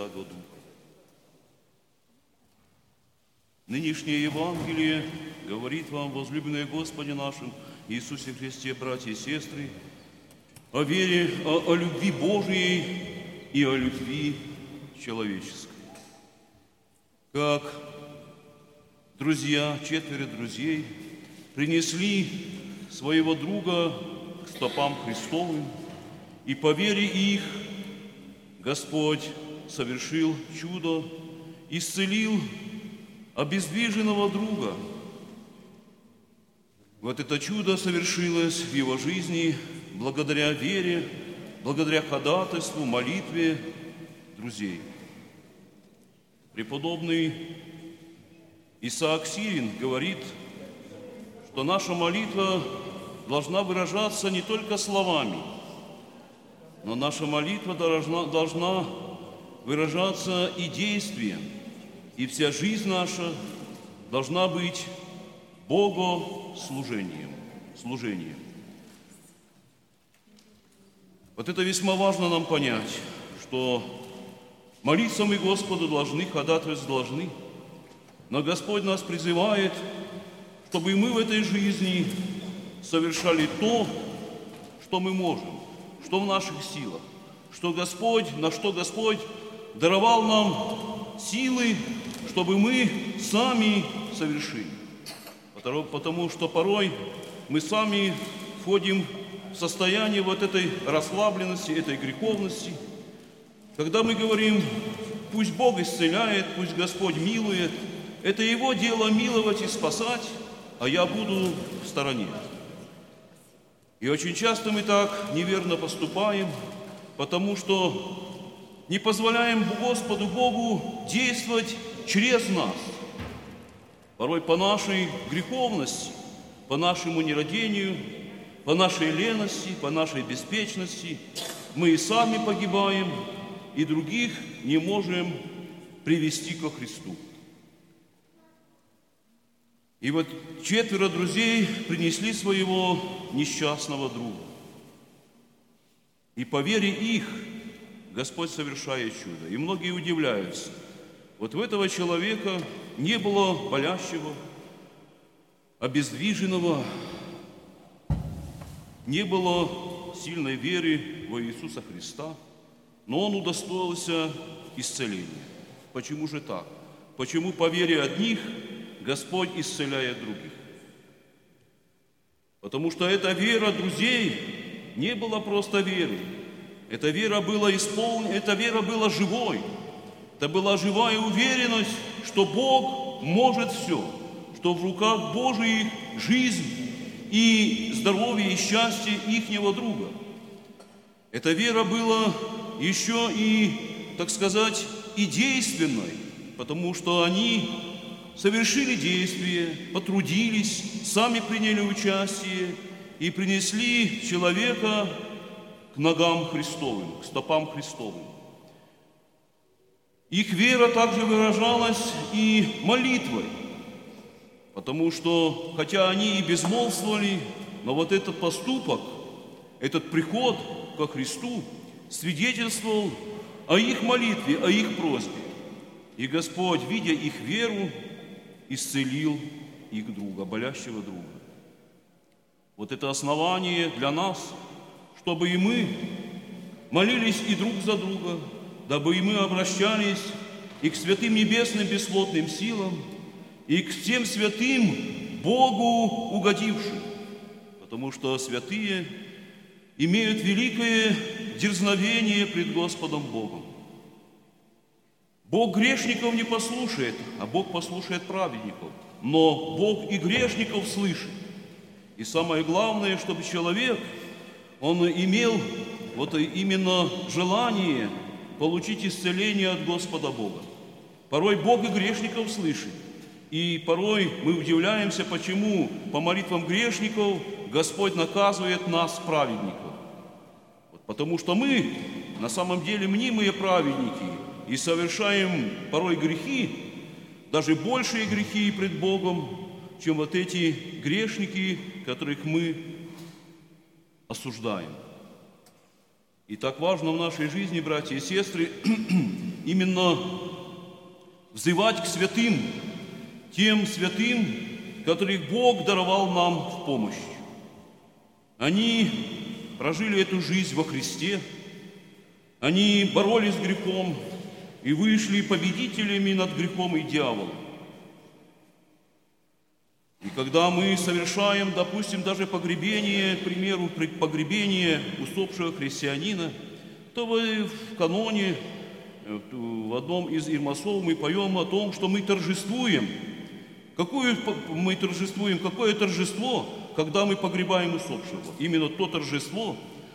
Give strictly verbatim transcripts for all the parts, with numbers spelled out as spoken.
Святаго Духа. Нынешнее Евангелие говорит вам, возлюбленные Господи нашим Иисусе Христе, братья и сестры, о вере, о, о любви Божией и о любви человеческой. Как друзья, четверо друзей, принесли своего друга к стопам Христовым, и по вере их Господь совершил чудо, исцелил обездвиженного друга. Вот это чудо совершилось в его жизни благодаря вере, благодаря ходатайству, молитве друзей. Преподобный Исаак Сирин говорит, что наша молитва должна выражаться не только словами, но наша молитва должна, должна выражаться и действием, и вся жизнь наша должна быть богослужением, служением. Вот это весьма важно нам понять, что молиться мы Господу должны, ходатайствовать должны, но Господь нас призывает, чтобы мы в этой жизни совершали то, что мы можем, что в наших силах, что Господь, на что Господь даровал нам силы, чтобы мы сами совершили. Потому что порой мы сами входим в состояние вот этой расслабленности, этой греховности, когда мы говорим, пусть Бог исцеляет, пусть Господь милует, это Его дело миловать и спасать, а я буду в стороне. И очень часто мы так неверно поступаем, потому что не позволяем Господу Богу действовать через нас. Порой по нашей греховности, по нашему нерадению, по нашей лености, по нашей беспечности мы и сами погибаем, и других не можем привести ко Христу. И вот четверо друзей принесли своего несчастного друга. И по вере их Господь совершает чудо. И многие удивляются. Вот у этого человека не было болящего, обездвиженного, не было сильной веры во Иисуса Христа, но он удостоился исцеления. Почему же так? Почему по вере одних Господь исцеляет других? Потому что эта вера друзей не была просто верой. Эта вера была исполнена, эта вера была живой. Это была живая уверенность, что Бог может все, что в руках Божьих жизнь и здоровье и счастье ихнего друга. Эта вера была еще и, так сказать, и действенной, потому что они совершили действие, потрудились, сами приняли участие и принесли человека к ногам Христовым, к стопам Христовым. Их вера также выражалась и молитвой, потому что, хотя они и безмолвствовали, но вот этот поступок, этот приход ко Христу свидетельствовал о их молитве, о их просьбе. И Господь, видя их веру, исцелил их друга, болящего друга. Вот это основание для нас, чтобы и мы молились и друг за друга, дабы и мы обращались и к святым небесным бесплотным силам, и к всем святым Богу угодившим, потому что святые имеют великое дерзновение пред Господом Богом. Бог грешников не послушает, а Бог послушает праведников. Но Бог и грешников слышит. И самое главное, чтобы человек, он имел вот именно желание получить исцеление от Господа Бога. Порой Бог и грешников слышит. И порой мы удивляемся, почему по молитвам грешников Господь наказывает нас, праведников. Вот потому что мы на самом деле мнимые праведники и совершаем порой грехи, даже большие грехи пред Богом, чем вот эти грешники, которых мы осуждаем. И так важно в нашей жизни, братья и сестры, именно взывать к святым, тем святым, которых Бог даровал нам в помощь. Они прожили эту жизнь во Христе, они боролись с грехом и вышли победителями над грехом и дьяволом. И когда мы совершаем, допустим, даже погребение, к примеру, погребение усопшего христианина, то вы в каноне, в одном из ирмасов мы поем о том, что мы торжествуем. Какое мы торжествуем? Какое торжество, когда мы погребаем усопшего? Именно то торжество,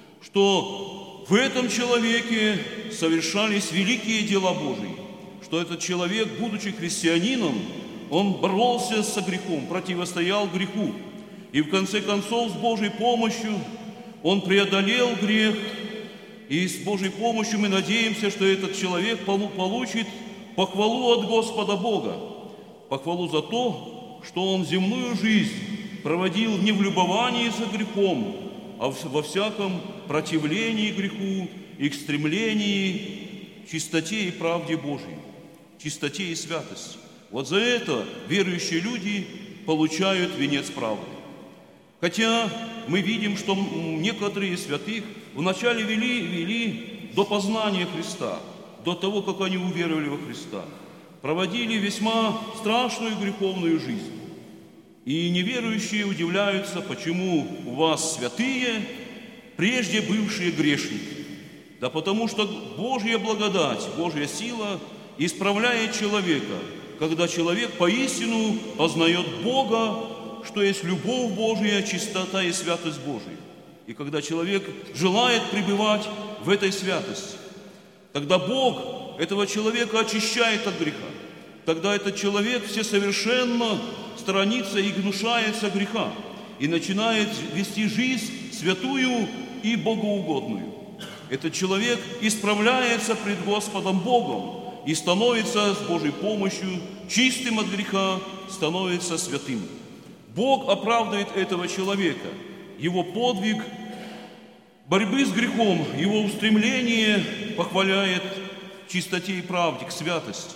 что в этом человеке совершались великие дела Божии, что этот человек, будучи христианином, он боролся со грехом, противостоял греху. И в конце концов, с Божьей помощью, он преодолел грех. И с Божьей помощью мы надеемся, что этот человек получит похвалу от Господа Бога. Похвалу за то, что он земную жизнь проводил не в любовании за грехом, а во всяком противлении греху и к стремлении к чистоте и правде Божьей, чистоте и святости. Вот за это верующие люди получают венец правды. Хотя мы видим, что некоторые святых вначале вели, вели до познания Христа, до того, как они уверовали во Христа, проводили весьма страшную греховную жизнь. И неверующие удивляются, почему у вас святые, прежде бывшие грешники. Да потому что Божья благодать, Божья сила исправляет человека, когда человек поистину познает Бога, что есть любовь Божия, чистота и святость Божия. И когда человек желает пребывать в этой святости, тогда Бог этого человека очищает от греха. Тогда этот человек всесовершенно сторонится и гнушается греха и начинает вести жизнь святую и богоугодную. Этот человек исправляется пред Господом Богом и становится с Божьей помощью чистым от греха, становится святым. Бог оправдывает этого человека, его подвиг борьбы с грехом, его устремление похваляет к чистоте и правде, к святости.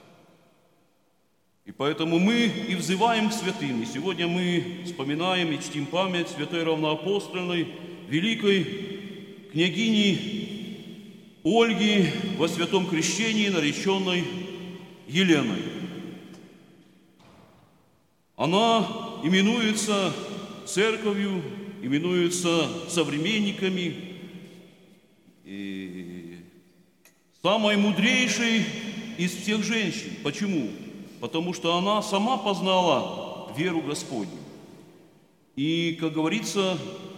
И поэтому мы и взываем к святым. И сегодня мы вспоминаем и чтим память святой равноапостольной, великой княгини Ольги во святом крещении, нареченной Еленой. Она именуется церковью, именуется современниками и самой мудрейшей из всех женщин. Почему? Потому что она сама познала веру Господню. И, как говорится,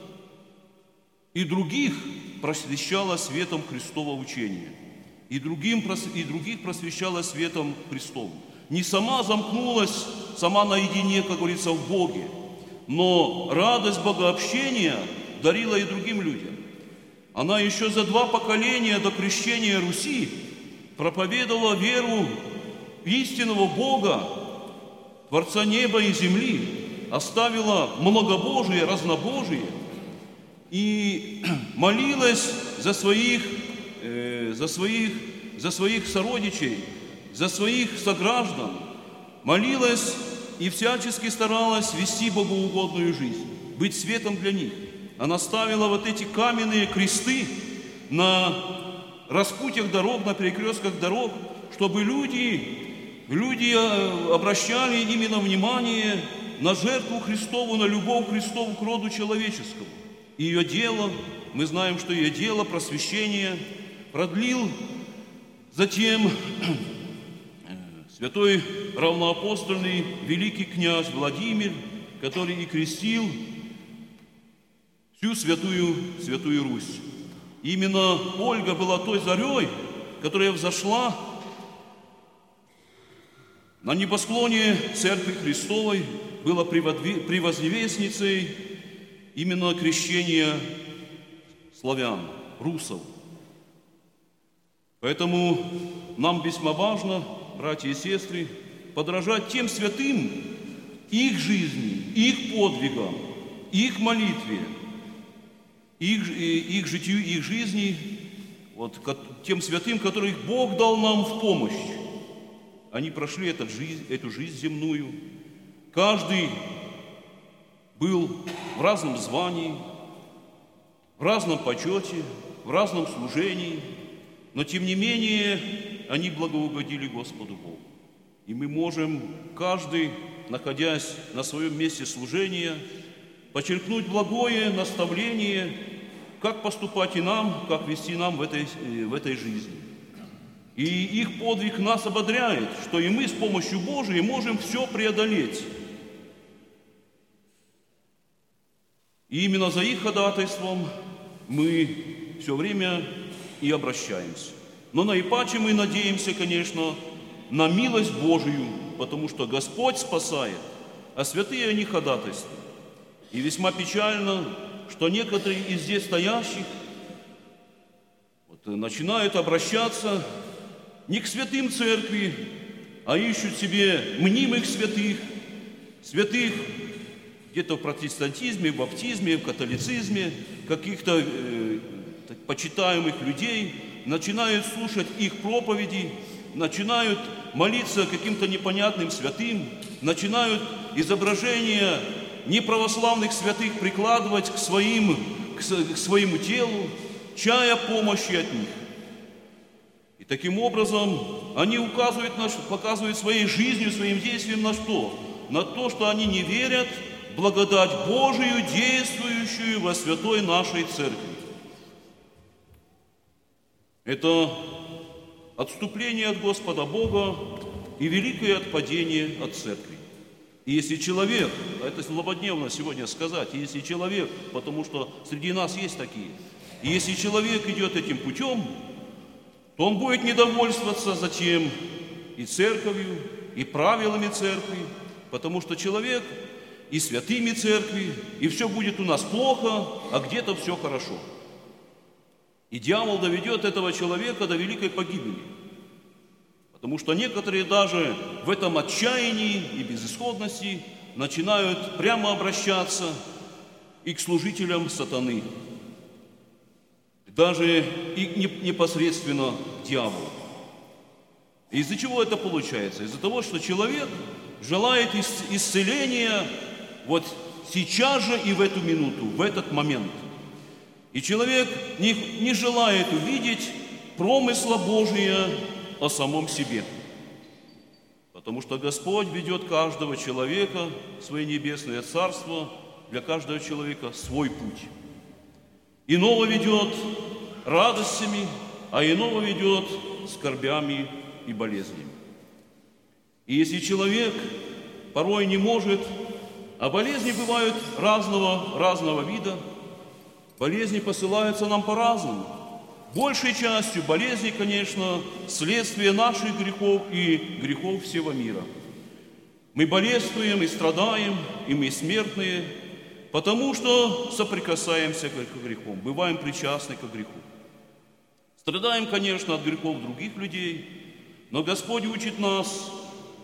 и других просвещала светом Христова учения, и, другим, и других просвещала светом Христовым. Не сама замкнулась, сама наедине, как говорится, в Боге, но радость богообщения дарила и другим людям. Она еще за два поколения до крещения Руси проповедовала веру истинного Бога, Творца неба и земли, оставила многобожие, разнобожие и молилась за своих, э, за своих, за своих сородичей, за своих сограждан, молилась и всячески старалась вести богоугодную жизнь, быть светом для них. Она ставила вот эти каменные кресты на распутьях дорог, на перекрестках дорог, чтобы люди, люди обращали именно внимание на жертву Христову, на любовь Христову к роду человеческому. И ее дело, мы знаем, что ее дело просвещения продлил затем святой равноапостольный великий князь Владимир, который и крестил всю святую, святую Русь. Именно Ольга была той зарей, которая взошла на небосклоне Церкви Христовой, была превозвестницей именно крещения славян, русов. Поэтому нам весьма важно, братья и сестры, подражать тем святым, их жизни, их подвигам, их молитве, их, их житию, их жизни. вот, тем святым, которых Бог дал нам в помощь. Они прошли этот жизнь, эту жизнь земную. Каждый был в разном звании, в разном почете, в разном служении, но тем не менее они благоугодили Господу Богу. И мы можем, каждый, находясь на своем месте служения, подчеркнуть благое наставление, как поступать и нам, как вести нам в этой, в этой жизни. И их подвиг нас ободряет, что и мы с помощью Божией можем все преодолеть. И именно за их ходатайством мы все время и обращаемся. Но наипаче мы надеемся, конечно, на милость Божию, потому что Господь спасает, а святые они ходатайствуют. И весьма печально, что некоторые из здесь стоящих вот, начинают обращаться не к святым церкви, а ищут себе мнимых святых, святых где-то в протестантизме, в баптизме, в католицизме, каких-то э, почитаемых людей, начинают слушать их проповеди, начинают молиться каким-то непонятным святым, начинают изображения неправославных святых прикладывать к, своим, к своему телу, чая помощи от них. И таким образом они указывают, на, показывают своей жизнью, своим действием на что? На то, что они не верят в благодать Божию, действующую во святой нашей церкви. Это отступление от Господа Бога и великое отпадение от церкви. И если человек, а это злободневно сегодня сказать, если человек, потому что среди нас есть такие, и если человек идет этим путем, то он будет недовольствоваться затем и церковью, и правилами церкви, потому что человек и святыми церкви, и все будет у нас плохо, а где-то все хорошо. И дьявол доведет этого человека до великой погибели. Потому что некоторые даже в этом отчаянии и безысходности начинают прямо обращаться и к служителям сатаны, даже и непосредственно к дьяволу. И из-за чего это получается? Из-за того, что человек желает исцеления вот сейчас же и в эту минуту, в этот момент. И человек не, не желает увидеть промысла Божия о самом себе. Потому что Господь ведет каждого человека в свое небесное царство, для каждого человека свой путь. Иного ведет радостями, а иного ведет скорбями и болезнями. И если человек порой не может, а болезни бывают разного, разного вида, болезни посылаются нам по-разному. Большей частью болезни, конечно, следствие наших грехов и грехов всего мира. Мы болествуем и страдаем, и мы смертные, потому что соприкасаемся к грехам, бываем причастны к греху. Страдаем, конечно, от грехов других людей, но Господь учит нас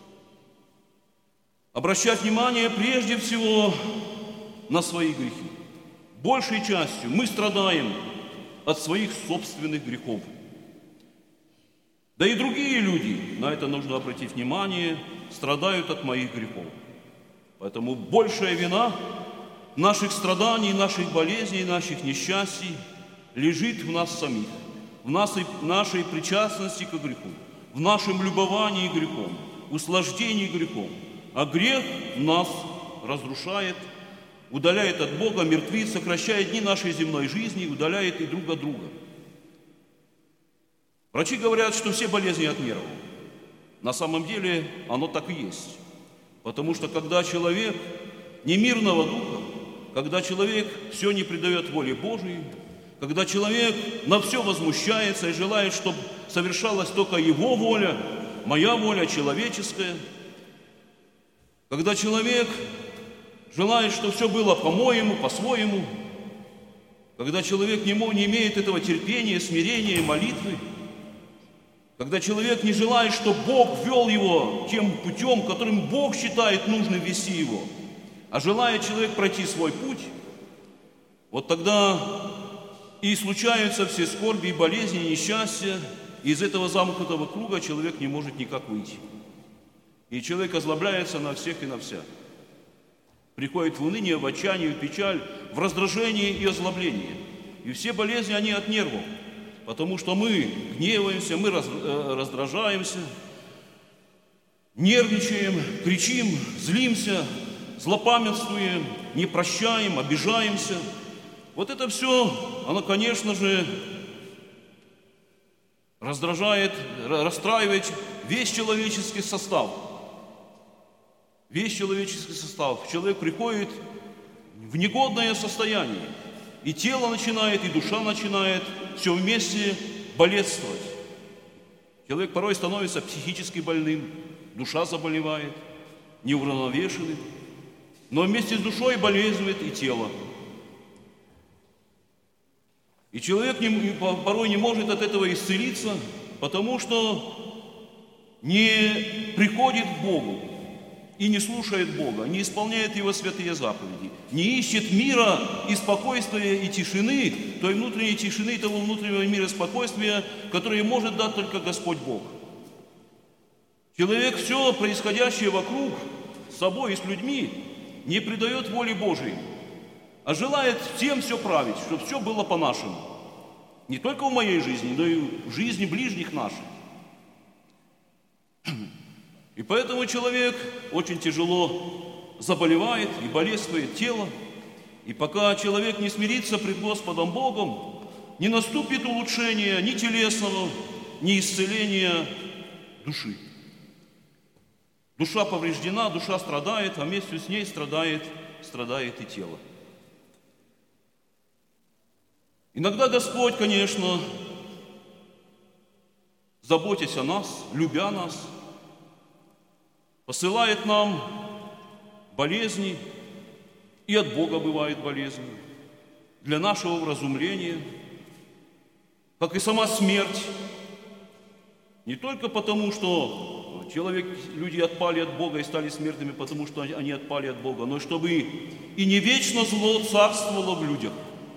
обращать внимание прежде всего на свои грехи. Большей частью мы страдаем от своих собственных грехов. Да и другие люди, на это нужно обратить внимание, страдают от моих грехов. Поэтому большая вина наших страданий, наших болезней, наших несчастий лежит в нас самих, в нашей, нашей причастности к греху, в нашем любовании грехом, услаждении грехом. А грех нас разрушает, удаляет от Бога, мертвит, сокращает дни нашей земной жизни, удаляет и друг от друга. Врачи говорят, что все болезни от нервов. На самом деле оно так и есть. Потому что когда человек не мирного духа, когда человек все не предает воле Божией, когда человек на все возмущается и желает, чтобы совершалась только его воля, моя воля человеческая, когда человек желает, чтобы все было по-моему, по-своему, когда человек не, не имеет этого терпения, смирения и молитвы, когда человек не желает, чтобы Бог вел его тем путем, которым Бог считает нужным вести его, а желает человек пройти свой путь, вот тогда и случаются все скорби и болезни, и несчастья, и из этого замкнутого круга человек не может никак выйти. И человек озлобляется на всех и на вся. Приходит в уныние, в отчаяние, в печаль, в раздражение и озлобление. И все болезни, они от нервов, потому что мы гневаемся, мы раздражаемся, нервничаем, кричим, злимся, злопамятствуем, не прощаем, обижаемся. Вот это все, оно, конечно же, раздражает, расстраивает весь человеческий состав. Весь человеческий состав. Человек приходит в негодное состояние. И тело начинает, и душа начинает все вместе болетствовать. Человек порой становится психически больным, душа заболевает, неуравновешенным. Но вместе с душой болезнует и тело. И человек не, порой не может от этого исцелиться, потому что не приходит к Богу и не слушает Бога, не исполняет Его святые заповеди, не ищет мира и спокойствия и тишины, той внутренней тишины, того внутреннего мира и спокойствия, которое может дать только Господь Бог. Человек все происходящее вокруг с собой и с людьми не предает воле Божией, а желает всем все править, чтобы все было по-нашему. Не только в моей жизни, но и в жизни ближних наших. И поэтому человек очень тяжело заболевает и болезнует тело. И пока человек не смирится пред Господом Богом, не наступит улучшения ни телесного, ни исцеления души. Душа повреждена, душа страдает, а вместе с ней страдает, страдает и тело. Иногда Господь, конечно, заботясь о нас, любя нас, посылает нам болезни, и от Бога бывают болезни, для нашего вразумления, как и сама смерть. Не только потому, что человек, люди отпали от Бога и стали смертными, потому что они отпали от Бога, но чтобы и не вечно зло царствовало в людях,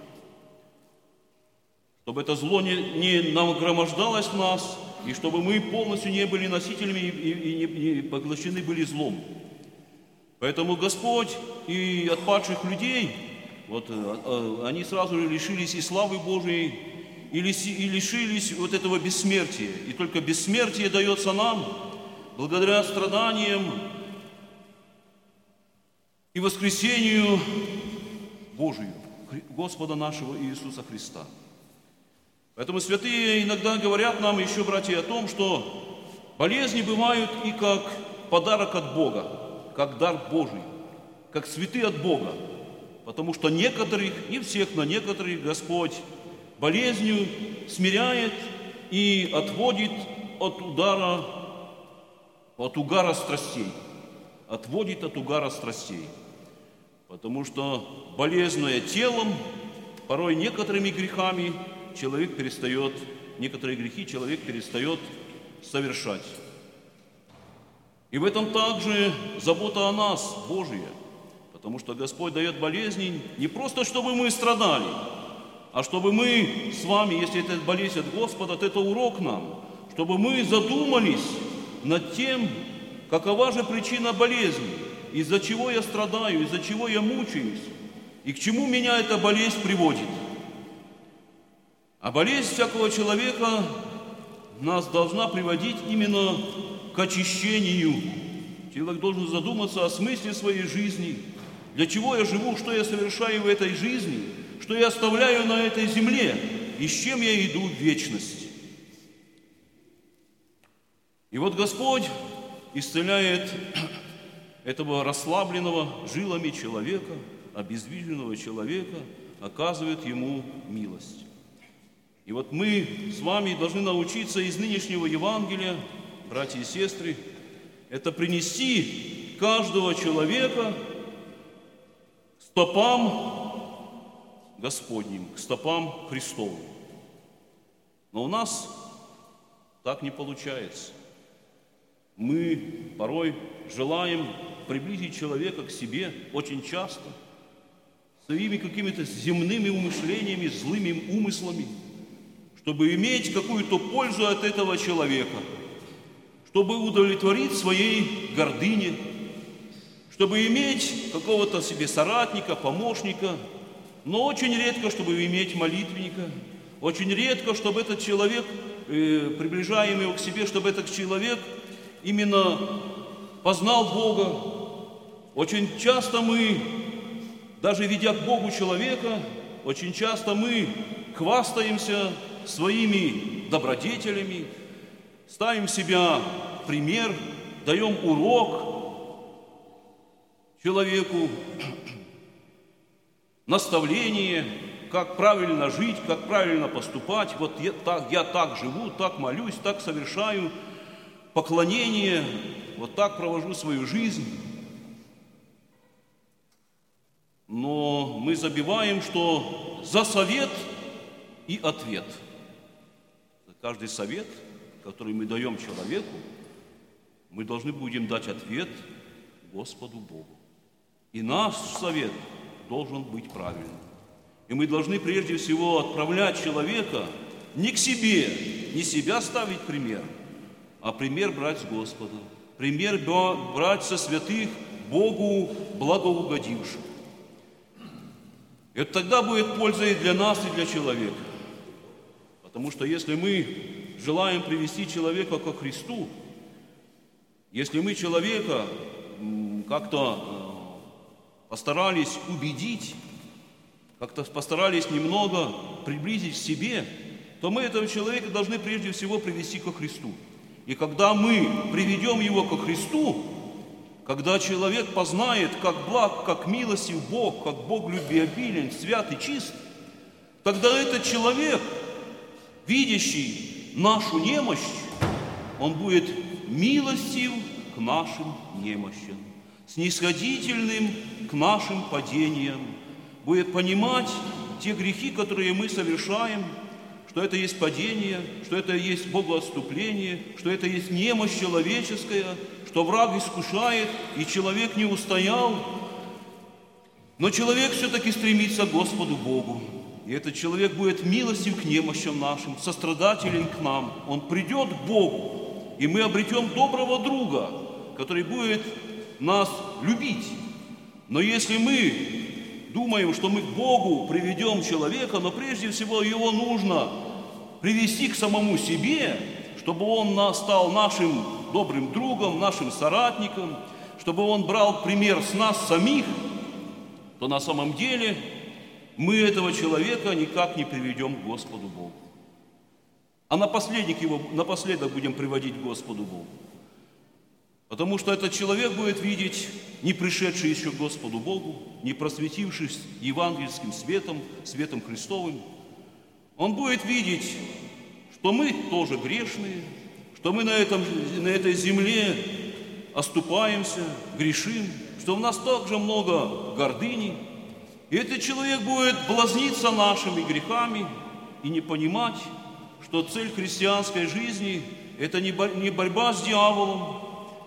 чтобы это зло не, не нагромождалось в нас, и чтобы мы полностью не были носителями и, и, и не поглощены были злом. Поэтому Господь и от падших людей, вот, они сразу же лишились и славы Божией, и лишились вот этого бессмертия. И только бессмертие дается нам благодаря страданиям и воскресению Божию, Господа нашего Иисуса Христа. Поэтому святые иногда говорят нам еще, братья, о том, что болезни бывают и как подарок от Бога, как дар Божий, как цветы от Бога. Потому что некоторых, не всех, но некоторых Господь болезнью смиряет и отводит от удара, от угара страстей. Отводит от угара страстей. Потому что болезнуя телом, порой некоторыми грехами, человек перестает, некоторые грехи человек перестает совершать. И в этом также забота о нас, Божия, потому что Господь дает болезни не просто, чтобы мы страдали, а чтобы мы с вами, если это болезнь от Господа, то это урок нам, чтобы мы задумались над тем, какова же причина болезни, из-за чего я страдаю, из-за чего я мучаюсь, и к чему меня эта болезнь приводит. А болезнь всякого человека нас должна приводить именно к очищению. Человек должен задуматься о смысле своей жизни. Для чего я живу, что я совершаю в этой жизни, что я оставляю на этой земле и с чем я иду в вечность. И вот Господь исцеляет этого расслабленного жилами человека, обездвиженного человека, оказывает ему милость. И вот мы с вами должны научиться из нынешнего Евангелия, братья и сестры, это принести каждого человека к стопам Господним, к стопам Христовым. Но у нас так не получается. Мы порой желаем приблизить человека к себе очень часто, своими какими-то земными умышлениями, злыми умыслами, чтобы иметь какую-то пользу от этого человека, чтобы удовлетворить своей гордыне, чтобы иметь какого-то себе соратника, помощника, но очень редко, чтобы иметь молитвенника, очень редко, чтобы этот человек, э, приближаем его к себе, чтобы этот человек именно познал Бога. Очень часто мы, даже ведя к Богу человека, очень часто мы хвастаемся своими добродетелями, ставим себя в пример, даем урок человеку, наставление, как правильно жить, как правильно поступать. Вот я так, я так живу, так молюсь, так совершаю поклонение, вот так провожу свою жизнь. Но мы забиваем, что за совет и ответ. За каждый совет, который мы даем человеку, мы должны будем дать ответ Господу Богу. И наш совет должен быть правильным. И мы должны прежде всего отправлять человека не к себе, не себя ставить пример, а пример брать с Господа, пример брать со святых, Богу благоугодивших. Это тогда будет польза и для нас, и для человека. Потому что если мы желаем привести человека ко Христу, если мы человека как-то постарались убедить, как-то постарались немного приблизить к себе, то мы этого человека должны прежде всего привести ко Христу. И когда мы приведем его ко Христу, когда человек познает, как благ, как милостив Бог, как Бог любвеобилен, свят и чист, тогда этот человек, видящий нашу немощь, он будет милостив к нашим немощам, снисходительным к нашим падениям, будет понимать те грехи, которые мы совершаем, что это есть падение, что это есть богоотступление, что это есть немощь человеческая, что враг искушает, и человек не устоял. Но человек все-таки стремится к Господу Богу. И этот человек будет милостив к немощам нашим, сострадателен к нам. Он придет к Богу, и мы обретем доброго друга, который будет нас любить. Но если мы думаем, что мы к Богу приведем человека, но прежде всего его нужно привести к самому себе, чтобы он стал нашим добрым другом, нашим соратником, чтобы он брал пример с нас самих, то на самом деле мы этого человека никак не приведем к Господу Богу. А напоследок его, напоследок будем приводить к Господу Богу. Потому что этот человек будет видеть не пришедший еще к Господу Богу, не просветившись евангельским светом, светом Христовым. Он будет видеть, что мы тоже грешные, что мы на, этом, на этой земле оступаемся, грешим, что в нас также много гордыни. И этот человек будет блазниться нашими грехами и не понимать, что цель христианской жизни – это не борьба с дьяволом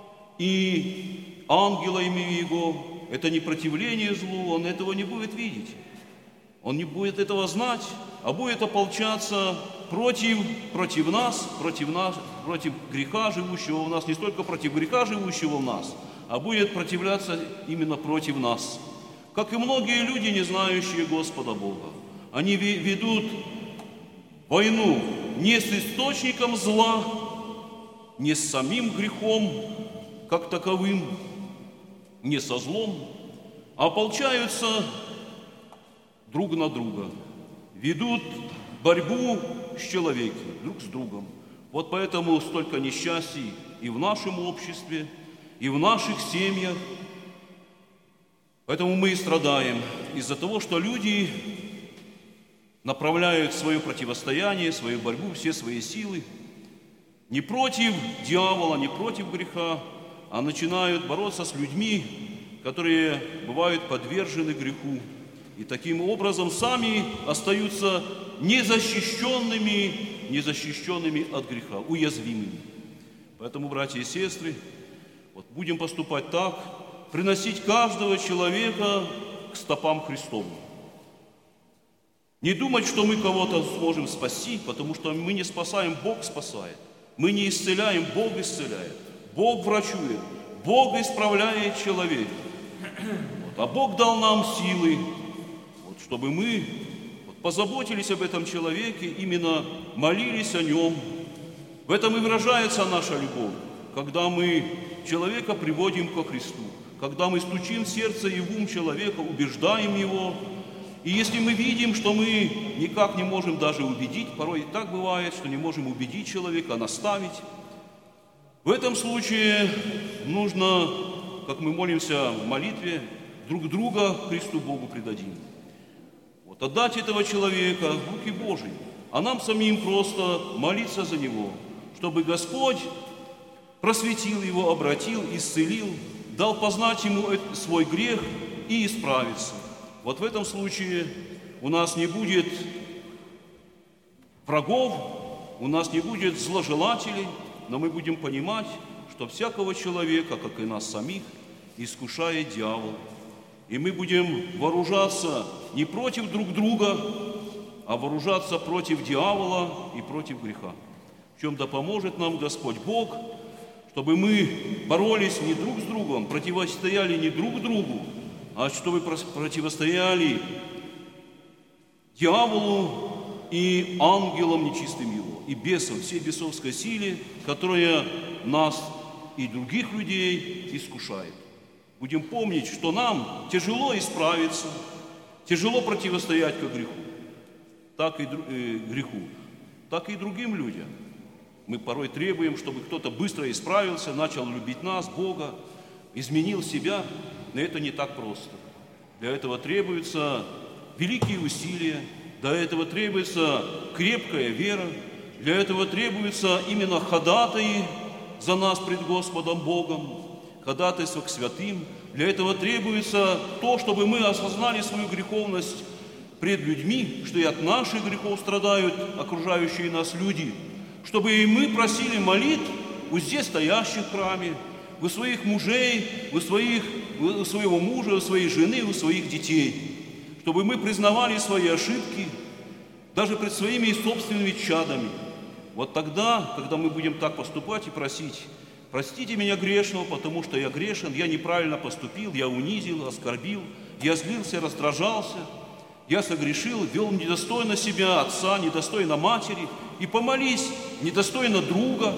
и ангелами его, это не противление злу, он этого не будет видеть. Он не будет этого знать, а будет ополчаться против, против нас, против нас, против греха, живущего в нас, не столько против греха, живущего в нас, а будет противляться именно против нас. Как и многие люди, не знающие Господа Бога. Они ведут войну не с источником зла, не с самим грехом, как таковым, не со злом, а ополчаются друг на друга, ведут борьбу с человеком, друг с другом. Вот поэтому столько несчастий и в нашем обществе, и в наших семьях. Поэтому мы и страдаем из-за того, что люди направляют свое противостояние, свою борьбу, все свои силы не против дьявола, не против греха, а начинают бороться с людьми, которые бывают подвержены греху. И таким образом сами остаются незащищенными, незащищенными от греха, уязвимыми. Поэтому, братья и сестры, вот будем поступать так, приносить каждого человека к стопам Христовым. Не думать, что мы кого-то сможем спасти, потому что мы не спасаем, Бог спасает. Мы не исцеляем, Бог исцеляет. Бог врачует, Бог исправляет человека. Вот. А Бог дал нам силы, вот, чтобы мы вот, позаботились об этом человеке, именно молились о нем. В этом и выражается наша любовь, когда мы человека приводим ко Христу, когда мы стучим в сердце и в ум человека, убеждаем его. И если мы видим, что мы никак не можем даже убедить, порой и так бывает, что не можем убедить человека, наставить, в этом случае нужно, как мы молимся в молитве, друг друга Христу Богу предадим. Вот, отдать этого человека в руки Божьи, а нам самим просто молиться за него, чтобы Господь просветил его, обратил, исцелил, дал познать ему свой грех и исправиться. Вот в этом случае у нас не будет врагов, у нас не будет зложелателей, но мы будем понимать, что всякого человека, как и нас самих, искушает дьявол. И мы будем вооружаться не против друг друга, а вооружаться против дьявола и против греха. В чем да поможет нам Господь Бог, чтобы мы боролись не друг с другом, противостояли не друг другу, а чтобы противостояли дьяволу и ангелам нечистым его, и бесам, всей бесовской силе, которая нас и других людей искушает. Будем помнить, что нам тяжело исправиться, тяжело противостоять как греху, так и э, греху, так и другим людям. Мы порой требуем, чтобы кто-то быстро исправился, начал любить нас, Бога, изменил себя. Но это не так просто. Для этого требуются великие усилия, для этого требуется крепкая вера, для этого требуются именно ходатаи за нас пред Господом Богом, ходатайство к святым. Для этого требуется то, чтобы мы осознали свою греховность пред людьми, что и от наших грехов страдают окружающие нас люди, чтобы и мы просили молитв у здесь стоящих в храме, у своих мужей, у, своих, у своего мужа, у своей жены, у своих детей, чтобы мы признавали свои ошибки даже пред своими собственными чадами. Вот тогда, когда мы будем так поступать и просить: простите меня грешного, потому что я грешен, я неправильно поступил, я унизил, оскорбил, я злился, раздражался, я согрешил, вел недостойно себя отца, недостойно матери, и помолись недостойно друга,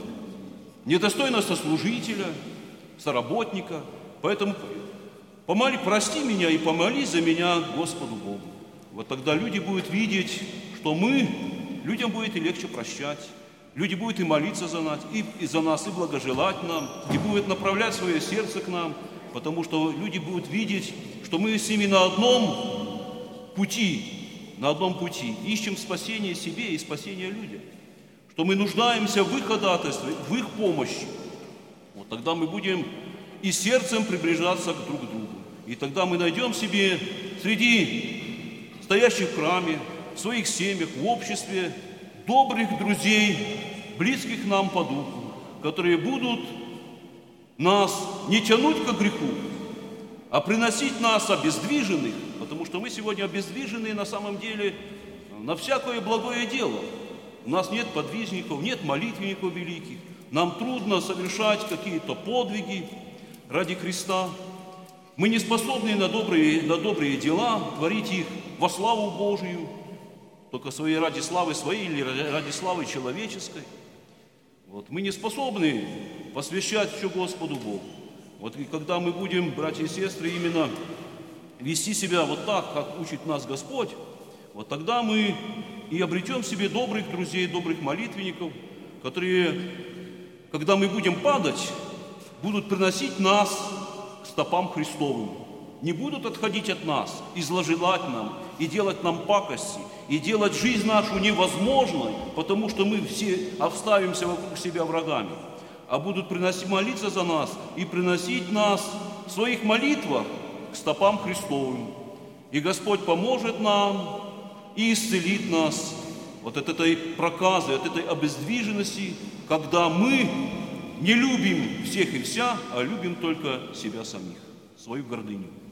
недостойно сослужителя, соработника. Поэтому помоли, прости меня и помолись за меня Господу Богу. Вот тогда люди будут видеть, что мы, людям будет и легче прощать, люди будут и молиться за нас, и, и за нас, и благожелать нам, и будут направлять свое сердце к нам, потому что люди будут видеть, что мы с ними на одном пути, на одном пути, ищем спасение себе и спасение людям, что мы нуждаемся в их ходатайстве, в их помощи. Вот тогда мы будем и сердцем приближаться к друг другу. И тогда мы найдем себе среди стоящих в храме, в своих семьях, в обществе добрых друзей, близких нам по духу, которые будут нас не тянуть к греху, а приносить нас обездвиженных, потому что мы сегодня обездвиженные на самом деле на всякое благое дело. У нас нет подвижников, нет молитвенников великих. Нам трудно совершать какие-то подвиги ради Христа. Мы не способны на добрые, на добрые дела, творить их во славу Божию, только своей ради славы своей или ради славы человеческой. Вот. Мы не способны посвящать все Господу Богу. Вот и когда мы будем, братья и сестры, именно вести себя вот так, как учит нас Господь, вот тогда мы и обретем себе добрых друзей, добрых молитвенников, которые, когда мы будем падать, будут приносить нас к стопам Христовым, не будут отходить от нас и зложелать нам, и делать нам пакости, и делать жизнь нашу невозможной, потому что мы все обставимся вокруг себя врагами, а будут приносить, молиться за нас и приносить нас в своих молитвах к стопам Христовым. И Господь поможет нам и исцелит нас вот от этой проказы, от этой обездвиженности, когда мы не любим всех и вся, а любим только себя самих, свою гордыню.